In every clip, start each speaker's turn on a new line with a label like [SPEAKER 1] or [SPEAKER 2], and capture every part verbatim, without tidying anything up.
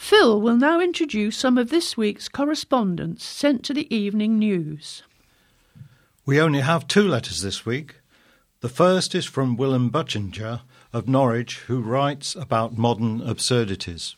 [SPEAKER 1] Phil will now introduce some of this week's correspondence sent to the Evening News.
[SPEAKER 2] We only have two letters this week. The first is from Willem Butchinger of Norwich, who writes about modern absurdities.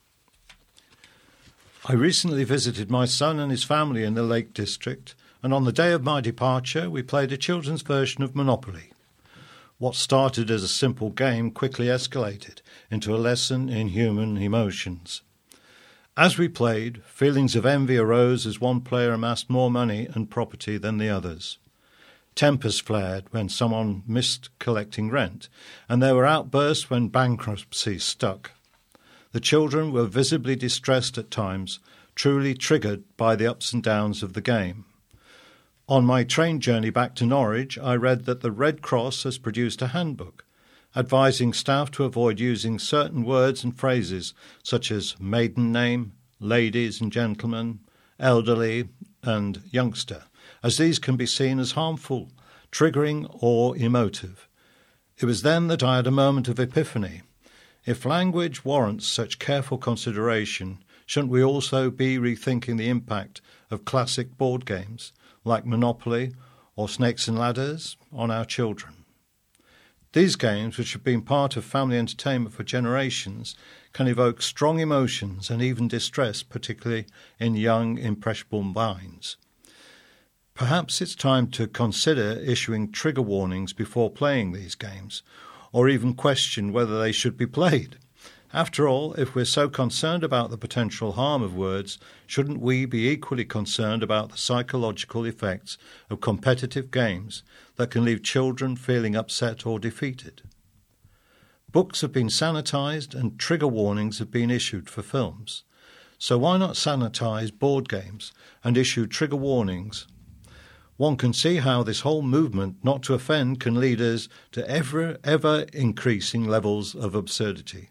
[SPEAKER 2] I recently visited my son and his family in the Lake District, and on the day of my departure we played a children's version of Monopoly. What started as a simple game quickly escalated into a lesson in human emotions. As we played, feelings of envy arose as one player amassed more money and property than the others. Tempers flared when someone missed collecting rent, and there were outbursts when bankruptcy stuck. The children were visibly distressed at times, truly triggered by the ups and downs of the game. On my train journey back to Norwich, I read that the Red Cross has produced a handbook advising staff to avoid using certain words and phrases such as maiden name, ladies and gentlemen, elderly and youngster, as these can be seen as harmful, triggering or emotive. It was then that I had a moment of epiphany. If language warrants such careful consideration, shouldn't we also be rethinking the impact of classic board games like Monopoly or Snakes and Ladders on our children? These games, which have been part of family entertainment for generations, can evoke strong emotions and even distress, particularly in young, impressionable minds. Perhaps it's time to consider issuing trigger warnings before playing these games, or even question whether they should be played. After all, if we're so concerned about the potential harm of words, shouldn't we be equally concerned about the psychological effects of competitive games that can leave children feeling upset or defeated? Books have been sanitized and trigger warnings have been issued for films. So why not sanitize board games and issue trigger warnings? One can see how this whole movement not to offend can lead us to ever, ever increasing levels of absurdity.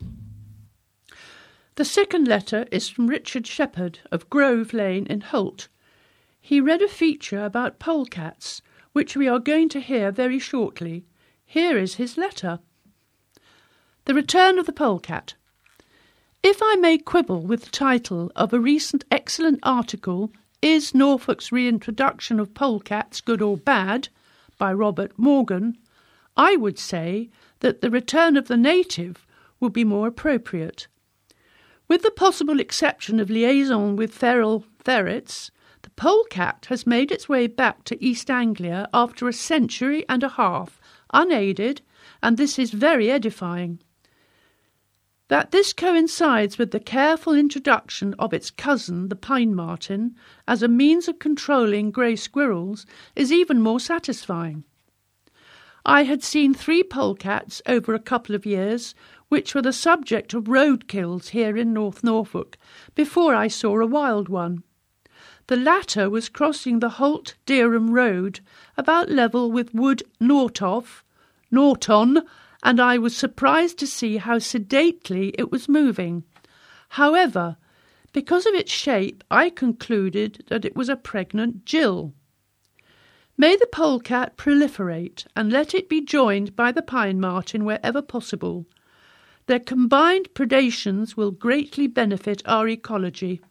[SPEAKER 1] The second letter is from Richard Shepherd of Grove Lane in Holt. He read a feature about polecats, which we are going to hear very shortly. Here is his letter. The Return of the Polecat. If I may quibble with the title of a recent excellent article, Is Norfolk's Reintroduction of Polecats Good or Bad? By Robert Morgan, I would say that the return of the native would be more appropriate. With the possible exception of liaison with feral ferrets, the polecat has made its way back to East Anglia after a century and a half, unaided, and this is very edifying. That this coincides with the careful introduction of its cousin, the pine marten, as a means of controlling grey squirrels is even more satisfying. I had seen three polecats over a couple of years, which were the subject of roadkills here in North Norfolk, before I saw a wild one. The latter was crossing the Holt-Dereham Road, about level with Wood Nortoff, Norton, and I was surprised to see how sedately it was moving. However, because of its shape, I concluded that it was a pregnant Jill. May the polecat proliferate, and let it be joined by the pine marten wherever possible. Their combined predations will greatly benefit our ecology.